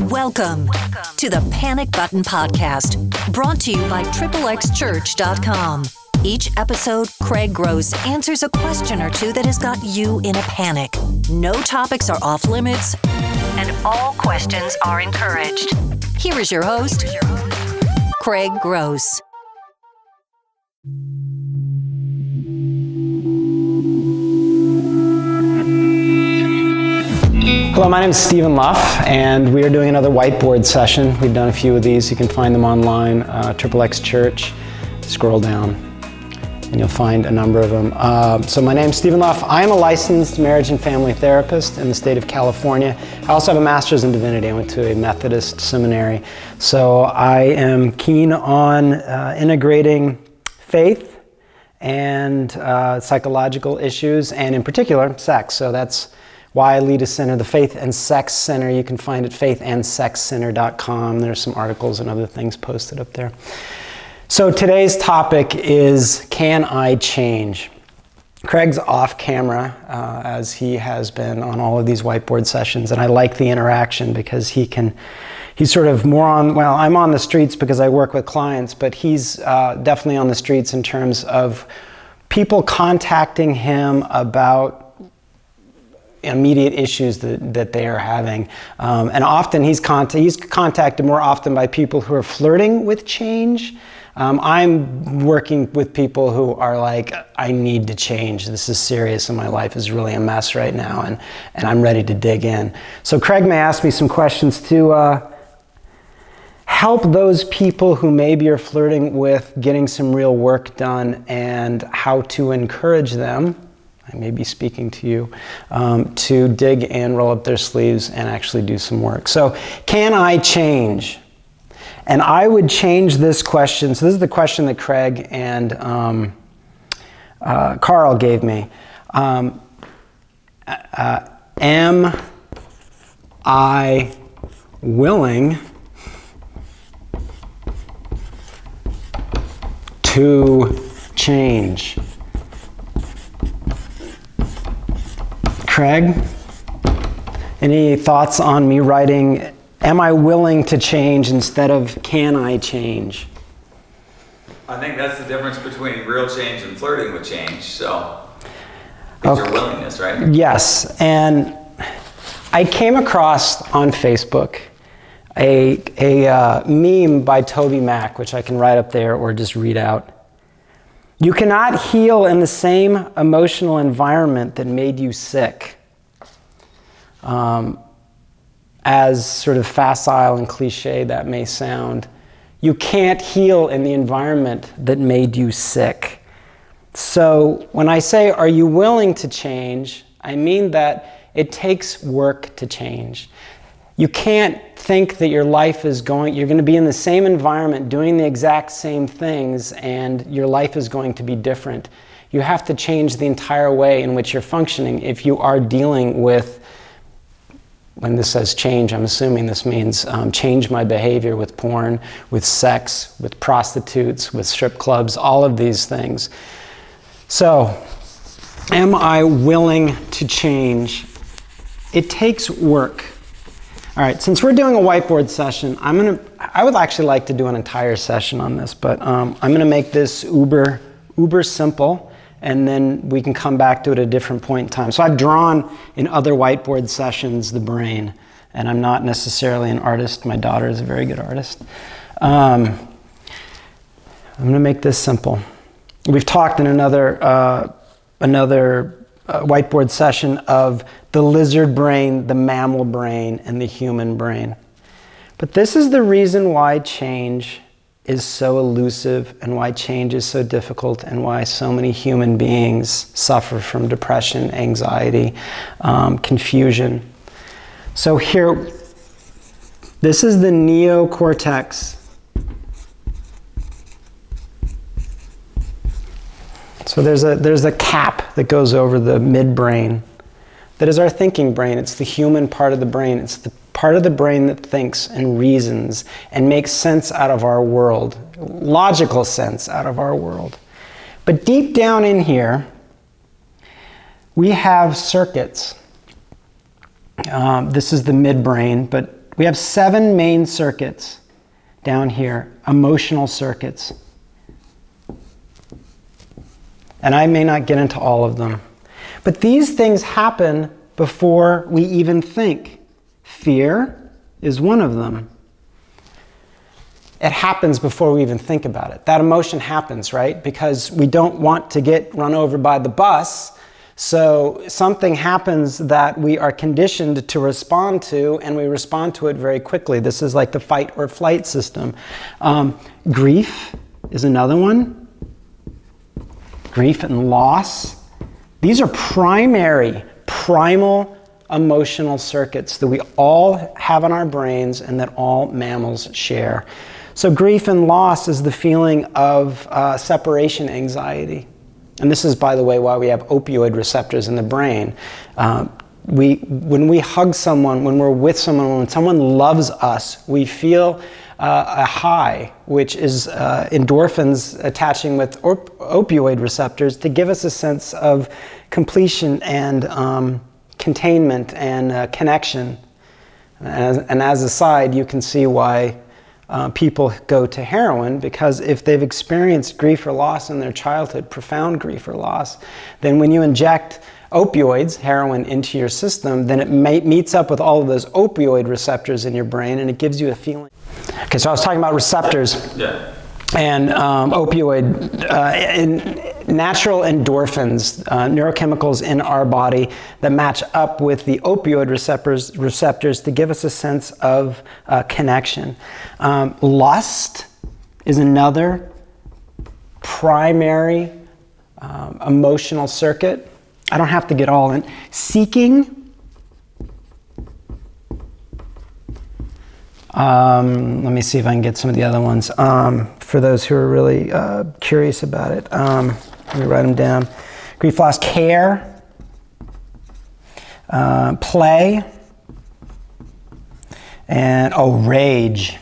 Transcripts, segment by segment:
Welcome to the Panic Button Podcast, brought to you by XXXchurch.com. Each episode, Craig Gross answers a question or two that has got you in a panic. No topics are off limits, and all questions are encouraged. Here is your host, Craig Gross. Hello, my name is Stephen Luff, and we are doing another whiteboard session. We've done a few of these. You can find them online, XXX Church. Scroll down, and you'll find a number of them. So my name is Stephen Luff. I am a licensed marriage and family therapist in the state of California. I also have a master's in divinity. I went to a Methodist seminary. So I am keen on integrating faith and psychological issues, and in particular, sex. So that's why I lead a center, the Faith and Sex Center. You can find it at faithandsexcenter.com. There's some articles and other things posted up there. So today's topic is, can I change? Craig's off camera, as he has been on all of these whiteboard sessions, and I like the interaction because he's sort of more on, well, I'm on the streets because I work with clients, but he's definitely on the streets in terms of people contacting him about immediate issues that they are having. And often he's contacted more often by people who are flirting with change. I'm working with people who are like, I need to change. This is serious and my life is really a mess right now, and I'm ready to dig in. So Craig may ask me some questions to help those people who maybe are flirting with getting some real work done, and how to encourage them, I may be speaking to you, to dig and roll up their sleeves and actually do some work. So, can I change? And I would change this question. So this is the question that Craig and Carl gave me. Am I willing to change? Craig, any thoughts on me writing, am I willing to change instead of can I change? I think that's the difference between real change and flirting with change. So it's your willingness, right? Yes, and I came across on Facebook a meme by Toby Mac, which I can write up there or just read out. You cannot heal in the same emotional environment that made you sick. As sort of facile and cliche that may sound, you can't heal in the environment that made you sick. So when I say, are you willing to change? I mean that it takes work to change. You can't think that your life is you're going to be in the same environment doing the exact same things and your life is going to be different. You have to change the entire way in which you're functioning if you are dealing with, when this says change, I'm assuming this means change my behavior with porn, with sex, with prostitutes, with strip clubs, all of these things. So, am I willing to change? It takes work. All right, since we're doing a whiteboard session, I would actually like to do an entire session on this, but I'm gonna make this uber simple, and then we can come back to it at a different point in time. So I've drawn in other whiteboard sessions the brain, and I'm not necessarily an artist. My daughter is a very good artist. I'm gonna make this simple. We've talked in another whiteboard session of the lizard brain, the mammal brain, and the human brain. But this is the reason why change is so elusive and why change is so difficult and why so many human beings suffer from depression, anxiety, confusion. So here, this is the neocortex. So there's a cap that goes over the midbrain. That is our thinking brain. It's the human part of the brain. It's the part of the brain that thinks and reasons and makes sense out of our world, logical sense out of our world. But deep down in here, we have circuits. This is the midbrain, but We have 7 main circuits down here, emotional circuits. And I may not get into all of them. But these things happen before we even think. Fear is one of them. It happens before we even think about it. That emotion happens, right? Because we don't want to get run over by the bus. So something happens that we are conditioned to respond to, and we respond to it very quickly. This is like the fight or flight system. Grief is another one. Grief and loss. These are primal emotional circuits that we all have in our brains and that all mammals share. So grief and loss is the feeling of separation anxiety. And this is, by the way, why we have opioid receptors in the brain. When we hug someone, when we're with someone, when someone loves us, we feel a high, which is endorphins attaching with opioid receptors to give us a sense of completion and containment and connection. And as a side, you can see why people go to heroin, because if they've experienced grief or loss in their childhood, profound grief or loss, then when you inject opioids, heroin, into your system, then it meets up with all of those opioid receptors in your brain, and it gives you a feeling. Okay, so I was talking about receptors. Yeah. And natural endorphins, neurochemicals in our body that match up with the opioid receptors to give us a sense of connection. Lust is another primary emotional circuit. I don't have to get all in. Seeking. Let me see if I can get some of the other ones. For those who are really curious about it, let me write them down. Grief, loss, care, play, and rage.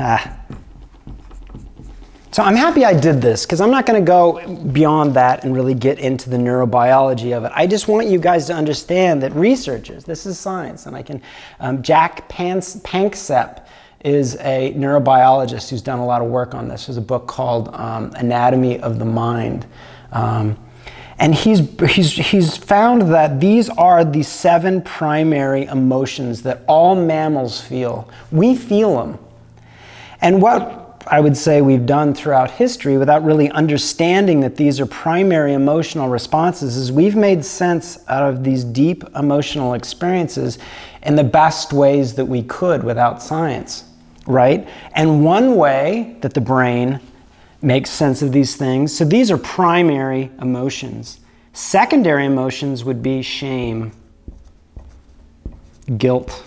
So I'm happy I did this, because I'm not going to go beyond that and really get into the neurobiology of it. I just want you guys to understand that researchers, this is science, and I can, Jack Panksepp is a neurobiologist who's done a lot of work on this. There's a book called Anatomy of the Mind. And he's found that these are the 7 primary emotions that all mammals feel. We feel them. And what I would say we've done throughout history, without really understanding that these are primary emotional responses, is we've made sense out of these deep emotional experiences in the best ways that we could without science, right? And one way that the brain makes sense of these things, so these are primary emotions. Secondary emotions would be shame, guilt,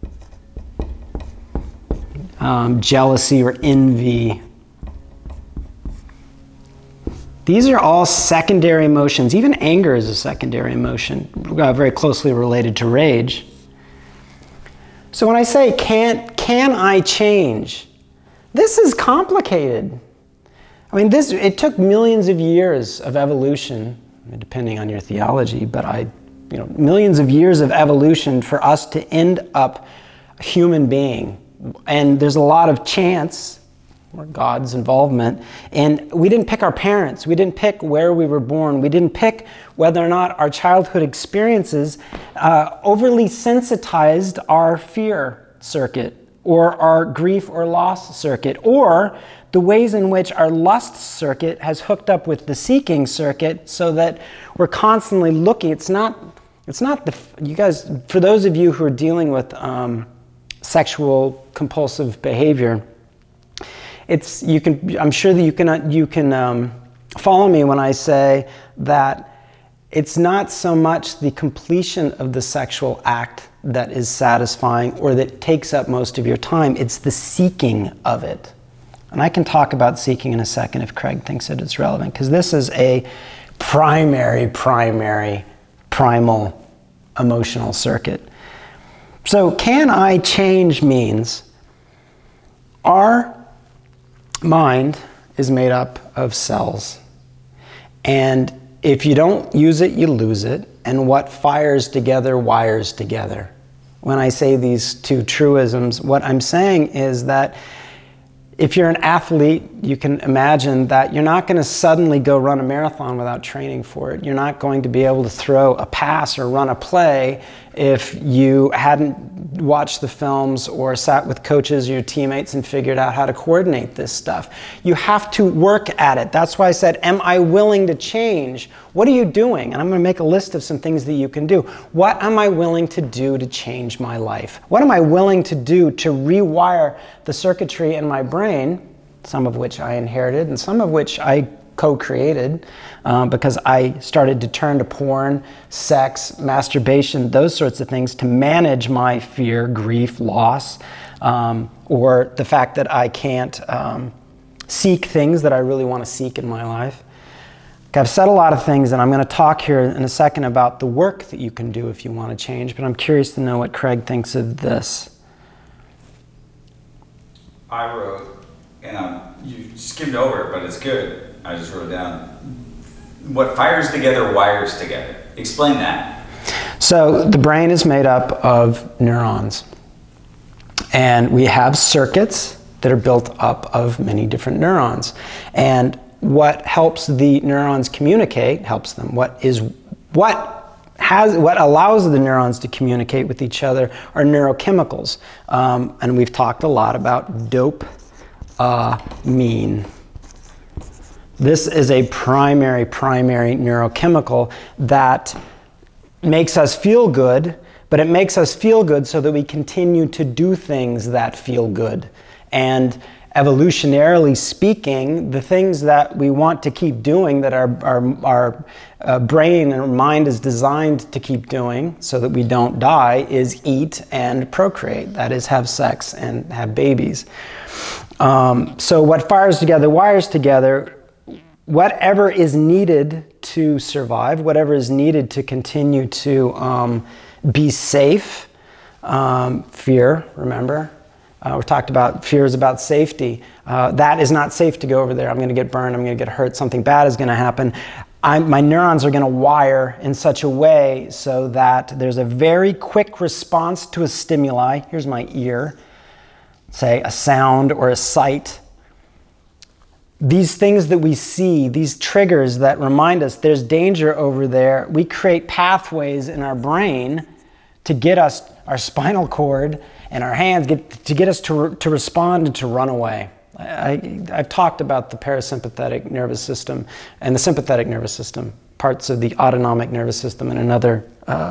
jealousy or envy. These are all secondary emotions. Even anger is a secondary emotion, very closely related to rage. So when I say, can I change? This is complicated. I mean, it took millions of years of evolution, depending on your theology, but millions of years of evolution for us to end up a human being. And there's a lot of chance, or God's involvement, and we didn't pick our parents. We didn't pick where we were born. We didn't pick whether or not our childhood experiences overly sensitized our fear circuit, or our grief or loss circuit, or the ways in which our lust circuit has hooked up with the seeking circuit, so that we're constantly looking. It's not you guys, for those of you who are dealing with sexual compulsive behavior, I'm sure that you can follow me when I say that it's not so much the completion of the sexual act that is satisfying or that takes up most of your time. It's the seeking of it. And I can talk about seeking in a second if Craig thinks that it's relevant, because this is a primal emotional circuit. So can I change means our mind is made up of cells. And if you don't use it, you lose it. And what fires together wires together. when I say these two truisms. What I'm saying is that if you're an athlete, you can imagine that you're not going to suddenly go run a marathon without training for it. You're not going to be able to throw a pass or run a play if you hadn't watched the films or sat with coaches or your teammates and figured out how to coordinate this stuff. You have to work at it. That's why I said, am I willing to change? What are you doing? And I'm going to make a list of some things that you can do. What am I willing to do to change my life? What am I willing to do to rewire the circuitry in my brain, some of which I inherited and some of which I co-created because I started to turn to porn, sex, masturbation, those sorts of things to manage my fear, grief, loss, or the fact that I can't seek things that I really want to seek in my life. Okay, I've said a lot of things, and I'm going to talk here in a second about the work that you can do if you want to change, but I'm curious to know what Craig thinks of this. I wrote, and you skimmed over it, but it's good. I just wrote down, what fires together wires together. Explain that. So the brain is made up of neurons, and we have circuits that are built up of many different neurons. And what helps the neurons communicate, helps them. What allows the neurons to communicate with each other are neurochemicals. And we've talked a lot about dopamine. This is a primary neurochemical that makes us feel good, but it makes us feel good so that we continue to do things that feel good. And evolutionarily speaking, the things that we want to keep doing, that our brain and mind is designed to keep doing so that we don't die, is eat and procreate. That is, have sex and have babies. So what fires together wires together. Whatever is needed to survive, whatever is needed to continue to be safe, fear, remember? We talked about fear is about safety. That is not safe to go over there. I'm going to get burned. I'm going to get hurt. Something bad is going to happen. My neurons are going to wire in such a way so that there's a very quick response to a stimuli. Here's my ear. Say a sound or a sight. These things that we see, these triggers that remind us there's danger over there, we create pathways in our brain to get us, our spinal cord and our hands, to get us to respond and to run away. I've talked about the parasympathetic nervous system and the sympathetic nervous system, parts of the autonomic nervous system in another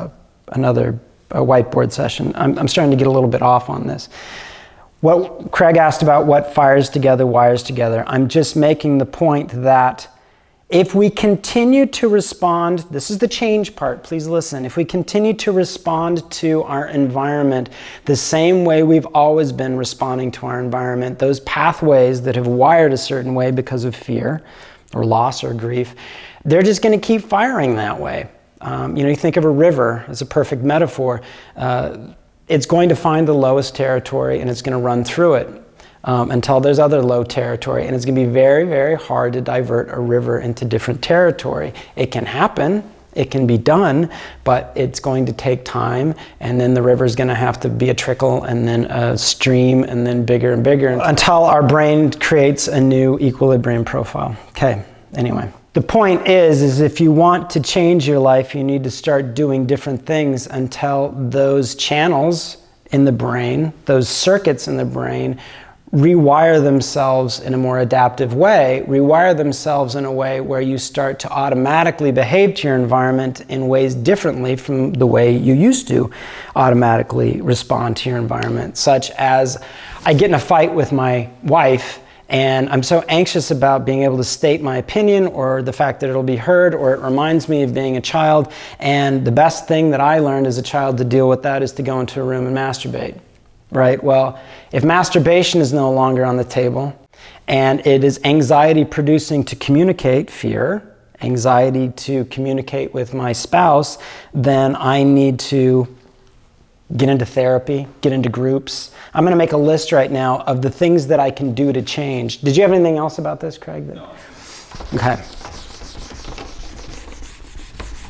whiteboard session. I'm starting to get a little bit off on this. Well, Craig asked about what fires together, wires together. I'm just making the point that if we continue to respond, this is the change part, please listen. If we continue to respond to our environment the same way we've always been responding to our environment, those pathways that have wired a certain way because of fear or loss or grief, they're just going to keep firing that way. You think of a river as a perfect metaphor. It's going to find the lowest territory and it's going to run through it until there's other low territory. And it's going to be very, very hard to divert a river into different territory. It can happen, it can be done, but it's going to take time. And then the river is going to have to be a trickle and then a stream and then bigger and bigger until our brain creates a new equilibrium profile. Okay, anyway. The point is if you want to change your life, you need to start doing different things until those channels in the brain, those circuits in the brain, rewire themselves in a more adaptive way, rewire themselves in a way where you start to automatically behave to your environment in ways differently from the way you used to automatically respond to your environment, such as I get in a fight with my wife and I'm so anxious about being able to state my opinion or the fact that it'll be heard, or it reminds me of being a child. And the best thing that I learned as a child to deal with that is to go into a room and masturbate, right? Well, if masturbation is no longer on the table and it is anxiety producing to communicate, fear, anxiety to communicate with my spouse, then I need to get into therapy, get into groups. I'm going to make a list right now of the things that I can do to change. Did you have anything else about this, Craig? No. Okay.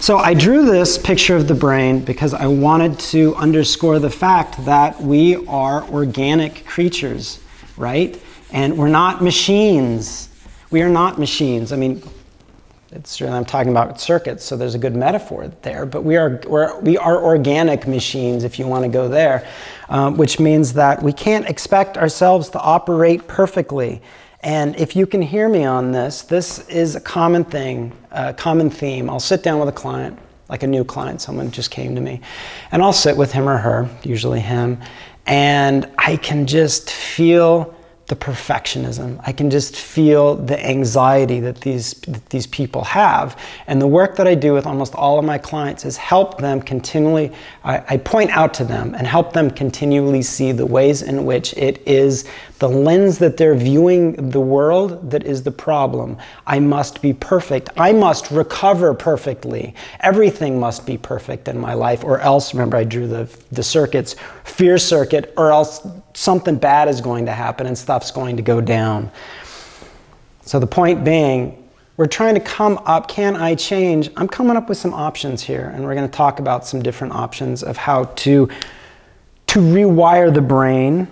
So I drew this picture of the brain because I wanted to underscore the fact that we are organic creatures, right? And we're not machines. We are not machines. I mean, I'm talking about circuits, so there's a good metaphor there, but we are organic machines, if you want to go there, which means that we can't expect ourselves to operate perfectly. And if you can hear me on this, this is a common thing, a common theme. I'll sit down with a client, like a new client, someone just came to me, and I'll sit with him or her, usually him, and I can just feel the perfectionism. I can just feel the anxiety that these people have. And the work that I do with almost all of my clients is help them continually, I point out to them and help them continually see the ways in which it is the lens that they're viewing the world that is the problem. I must be perfect. I must recover perfectly. Everything must be perfect in my life, or else, remember I drew the circuits, fear circuit, or else something bad is going to happen and stuff's going to go down. So the point being, we're trying to come up, can I change? I'm coming up with some options here, and we're going to talk about some different options of how to rewire the brain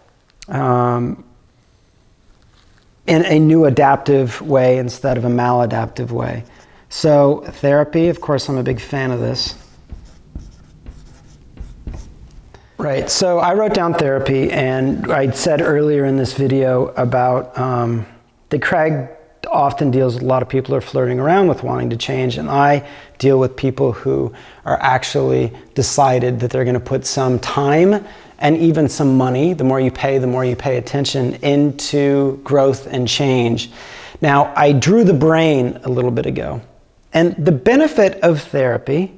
in a new adaptive way instead of a maladaptive way. So therapy, of course, I'm a big fan of this. Right, so I wrote down therapy, and I said earlier in this video about that Craig often deals with a lot of people who are flirting around with wanting to change, and I deal with people who are actually decided that they're going to put some time and even some money, the more you pay attention, into growth and change. Now, I drew the brain a little bit ago, and the benefit of therapy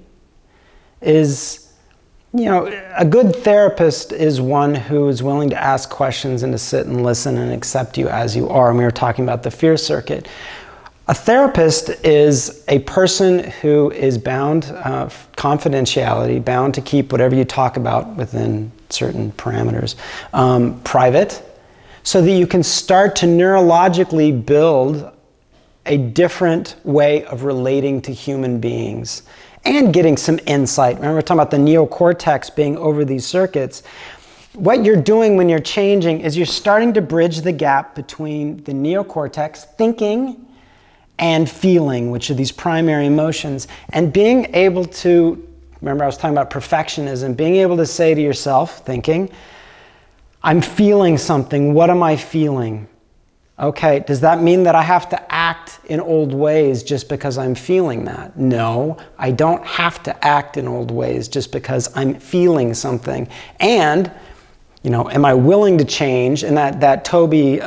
is, you know, a good therapist is one who is willing to ask questions and to sit and listen and accept you as you are. And we were talking about the fear circuit. A therapist is a person who is bound, confidentiality, bound to keep whatever you talk about within certain parameters, private, so that you can start to neurologically build a different way of relating to human beings and getting some insight. Remember, we're talking about the neocortex being over these circuits. What you're doing when you're changing is you're starting to bridge the gap between the neocortex, thinking, and feeling, which are these primary emotions, and being able to, remember I was talking about perfectionism, being able to say to yourself, thinking, I'm feeling something, what am I feeling? Okay, does that mean that I have to act in old ways just because I'm feeling that? No, I don't have to act in old ways just because I'm feeling something. And, you know, am I willing to change? And that Toby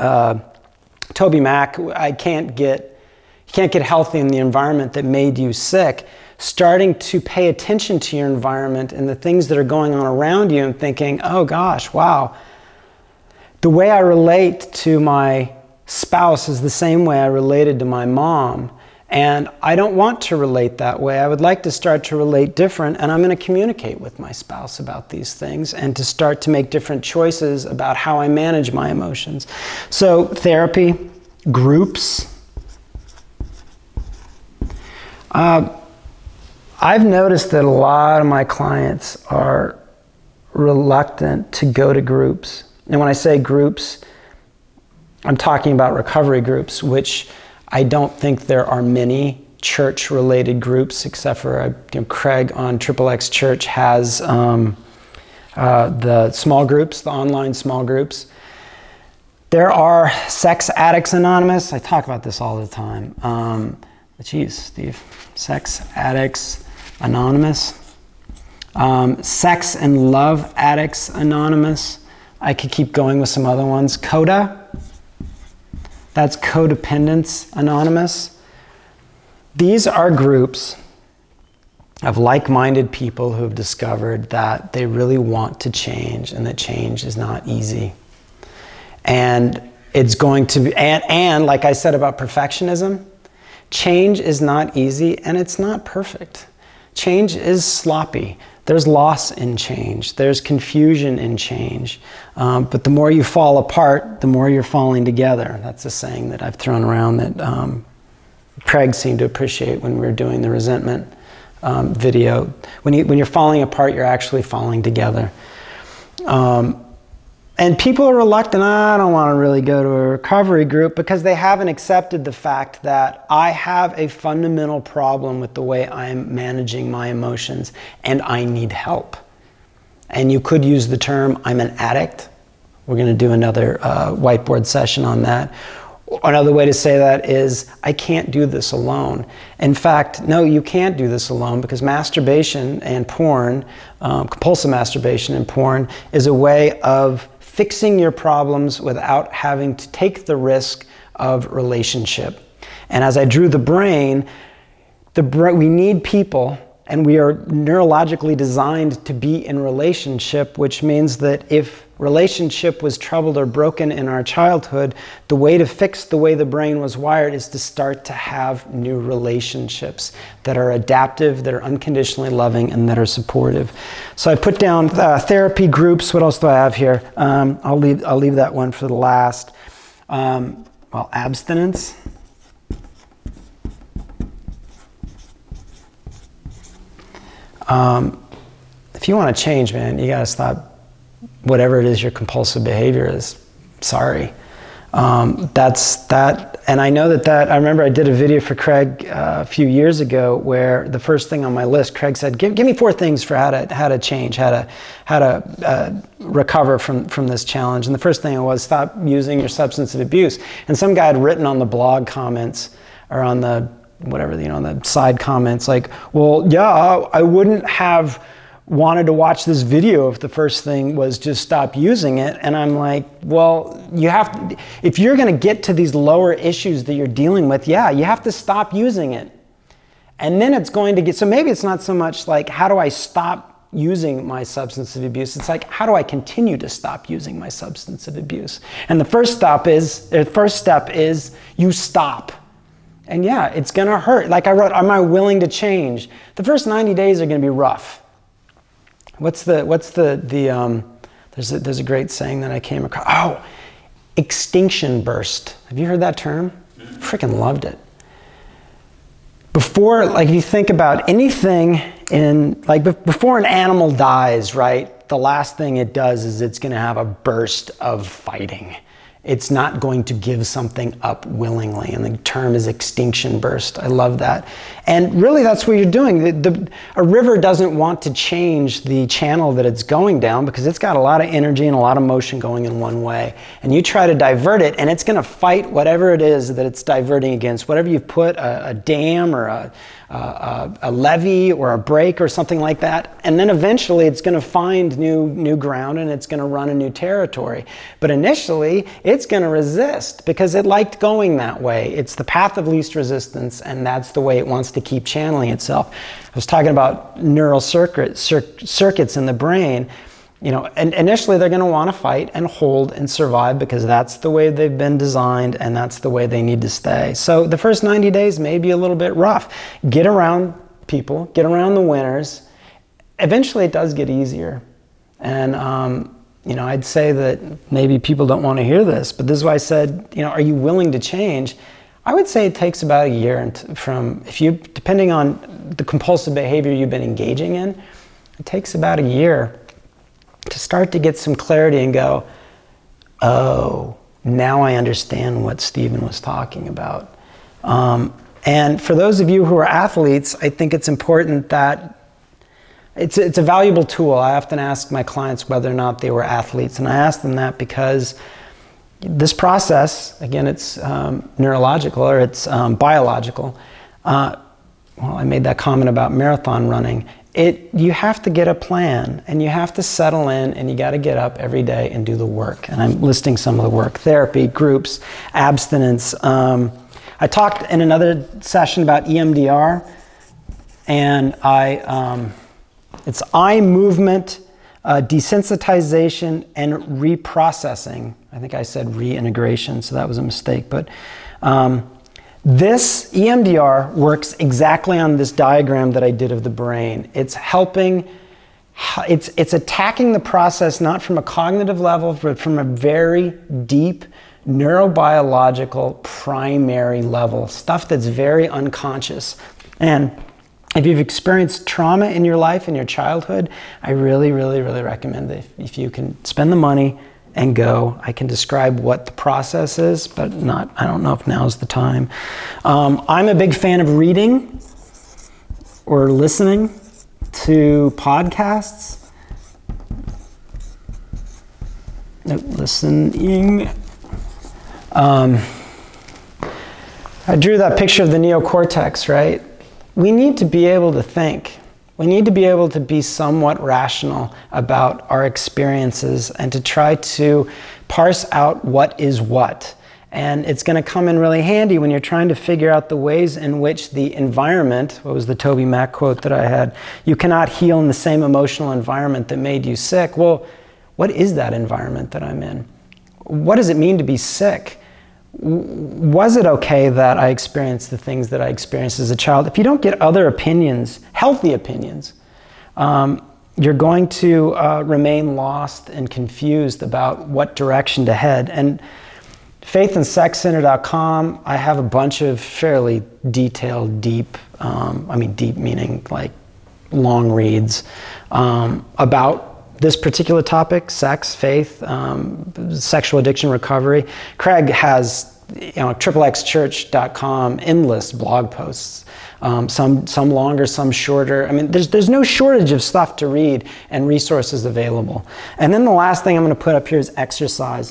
Mac, you can't get healthy in the environment that made you sick. Starting to pay attention to your environment and the things that are going on around you and thinking, oh gosh, wow, the way I relate to my spouse is the same way I related to my mom, and I don't want to relate that way. I would like to start to relate different, and I'm going to communicate with my spouse about these things and to start to make different choices about how I manage my emotions. So therapy, groups. I've noticed that a lot of my clients are reluctant to go to groups. And when I say groups, I'm talking about recovery groups, which I don't think there are many church-related groups, except for Craig on XXX Church has the small groups, the online small groups. There are Sex Addicts Anonymous. I talk about this all the time. Geez, Steve. Sex Addicts Anonymous. Sex and Love Addicts Anonymous. I could keep going with some other ones. CODA. That's Codependence Anonymous. These are groups of like-minded people who have discovered that they really want to change and that change is not easy. And it's going to be, and like I said about perfectionism, change is not easy and it's not perfect. Change is sloppy. There's loss in change. There's confusion in change. But the more you fall apart, the more you're falling together. That's a saying that I've thrown around that Craig seemed to appreciate when we were doing the resentment video. When you're falling apart, you're actually falling together. And people are reluctant, I don't want to really go to a recovery group, because they haven't accepted the fact that I have a fundamental problem with the way I'm managing my emotions and I need help. And you could use the term, I'm an addict. We're going to do another whiteboard session on that. Another way to say that is, I can't do this alone. In fact, no, you can't do this alone, because masturbation and porn, compulsive masturbation and porn, is a way of fixing your problems without having to take the risk of relationship. And as I drew the brain, we need people, and we are neurologically designed to be in relationship, which means that if relationship was troubled or broken in our childhood, the way to fix the way the brain was wired is to start to have new relationships that are adaptive, that are unconditionally loving, and that are supportive. So I put down therapy groups. What else do I have here? I'll leave that one for the last. Well, abstinence. If you want to change, man, you got to stop whatever it is your compulsive behavior is. Sorry. That's that. And I know that I remember I did a video for Craig a few years ago where the first thing on my list, Craig said, give me 4 things for how to change, how to recover from this challenge. And the first thing was, stop using your substance of abuse. And some guy had written on the blog comments, or on the whatever, the side comments, like, well, yeah, I wouldn't have wanted to watch this video if the first thing was just stop using it. And I'm like, well, you have to, if you're going to get to these lower issues that you're dealing with, yeah, you have to stop using it. And then it's going to get, so maybe it's not so much like, how do I stop using my substance of abuse? It's like, how do I continue to stop using my substance of abuse? And the first step is you stop. And yeah, it's going to hurt. Like I wrote, am I willing to change? The first 90 days are going to be rough. There's a great saying that I came across. Oh, extinction burst. Have you heard that term? Freaking loved it. Before, like if you think about anything before an animal dies, right? The last thing it does is it's going to have a burst of fighting. It's not going to give something up willingly, and the term is extinction burst. I love that. And really that's what you're doing. A river doesn't want to change the channel that it's going down because it's got a lot of energy and a lot of motion going in one way. And you try to divert it, and it's going to fight whatever it is that it's diverting against. Whatever you've put, a dam or a levee or a break or something like that, and then eventually it's going to find new ground and it's going to run a new territory. But initially it's going to resist because it liked going that way. It's the path of least resistance, and that's the way it wants to keep channeling itself. I was talking about neural circuits in the brain. And initially they're going to want to fight and hold and survive because that's the way they've been designed and that's the way they need to stay. So the first 90 days may be a little bit rough. Get around people, get around the winners. Eventually it does get easier. And, I'd say that maybe people don't want to hear this, but this is why I said, are you willing to change? I would say it takes about a year depending on the compulsive behavior you've been engaging in, it takes about a year to start to get some clarity and go, oh, now I understand what Stephen was talking about. And for those of you who are athletes, I think it's important that it's a valuable tool. I often ask my clients whether or not they were athletes, and I ask them that because this process, again, it's neurological or it's biological. I made that comment about marathon running. You have to get a plan, and you have to settle in, and you got to get up every day and do the work. And I'm listing some of the work: therapy, groups, abstinence. I talked in another session about EMDR, and it's eye movement, desensitization, and reprocessing. I think I said reintegration, so that was a mistake. But this EMDR works exactly on this diagram that I did of the brain. It's helping, it's attacking the process not from a cognitive level, but from a very deep neurobiological primary level, stuff that's very unconscious. And If you've experienced trauma in your life, in your childhood, I really, really, really recommend that if you can spend the money and go. I can describe what the process is, but I don't know if now's the time. I'm a big fan of reading or listening to podcasts. Listening. I drew that picture of the neocortex, right? We need to be able to think. We need to be able to be somewhat rational about our experiences and to try to parse out what is what. And it's going to come in really handy when you're trying to figure out the ways in which the environment, what was the Toby Mac quote that I had? You cannot heal in the same emotional environment that made you sick. Well, what is that environment that I'm in? What does it mean to be sick? Was it okay that I experienced the things that I experienced as a child? If you don't get other opinions, healthy opinions, you're going to remain lost and confused about what direction to head. And faithandsexcenter.com, I have a bunch of fairly detailed, deep meaning like long reads about this particular topic, sex, faith, sexual addiction recovery. Craig has, XXXchurch.com, endless blog posts, some longer, some shorter. I mean, there's no shortage of stuff to read and resources available. And then the last thing I'm going to put up here is exercise.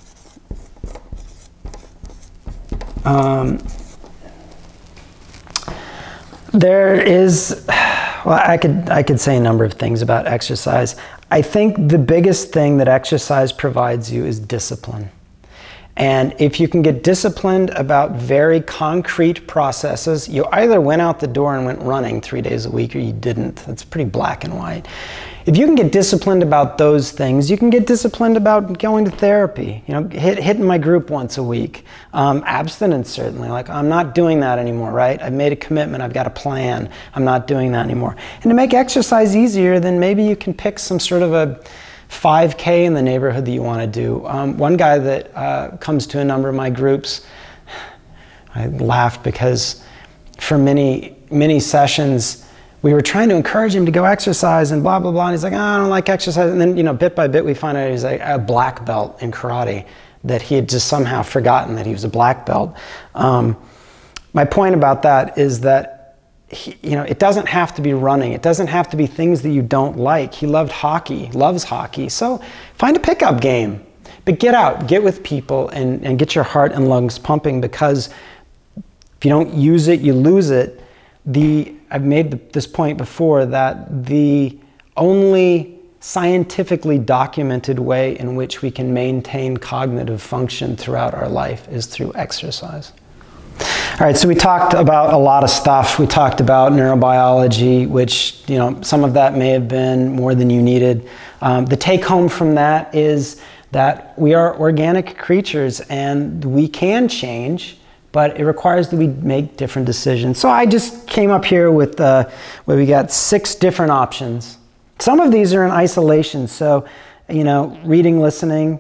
There is, well, I could say a number of things about exercise. I think the biggest thing that exercise provides you is discipline. And if you can get disciplined about very concrete processes, you either went out the door and went running 3 days a week or you didn't. That's pretty black and white. If you can get disciplined about those things, you can get disciplined about going to therapy, hitting my group once a week. Abstinence, certainly. Like, I'm not doing that anymore, right? I've made a commitment. I've got a plan. I'm not doing that anymore. And to make exercise easier, then maybe you can pick some sort of a 5K in the neighborhood that you want to do. One guy that comes to a number of my groups, I laughed because for many, many sessions, we were trying to encourage him to go exercise and blah, blah, blah. And he's like, I don't like exercise. And then, bit by bit, we find out he's a black belt in karate, that he had just somehow forgotten that he was a black belt. My point about that is that, it doesn't have to be running. It doesn't have to be things that you don't like. He loved hockey, loves hockey. So find a pickup game. But get out, get with people, and get your heart and lungs pumping, because if you don't use it, you lose it. I've made this point before, that the only scientifically documented way in which we can maintain cognitive function throughout our life is through exercise. All right, so we talked about a lot of stuff. We talked about neurobiology, which, some of that may have been more than you needed. The take home from that is that we are organic creatures and we can change, but it requires that we make different decisions. So I just came up here with where we got 6 different options. Some of these are in isolation. So, reading, listening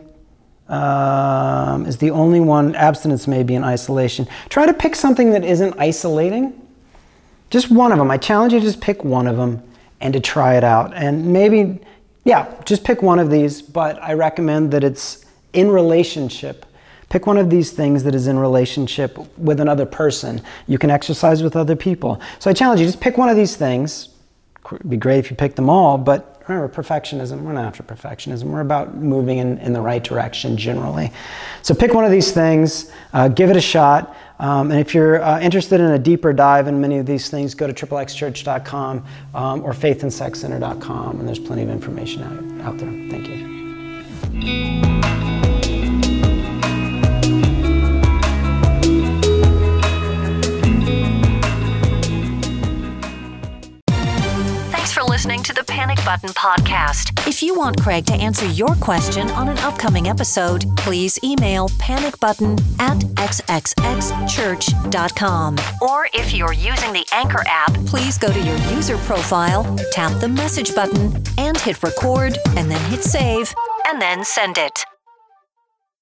is the only one. Abstinence may be in isolation. Try to pick something that isn't isolating. Just one of them. I challenge you to just pick one of them and to try it out. And maybe, just pick one of these, but I recommend that it's in relationship. Pick one of these things that is in relationship with another person. You can exercise with other people. So I challenge you, just pick one of these things. It'd be great if you picked them all, but remember, perfectionism, we're not after perfectionism. We're about moving in the right direction generally. So pick one of these things, give it a shot. And if you're interested in a deeper dive in many of these things, go to XXXchurch.com or faithandsexcenter.com, and there's plenty of information out there. Thank you. Listening to the Panic Button Podcast. If you want Craig to answer your question on an upcoming episode, please email panicbutton@xxxchurch.com. Or if you're using the Anchor app, please go to your user profile, tap the message button, and hit record, and then hit save, and then send it.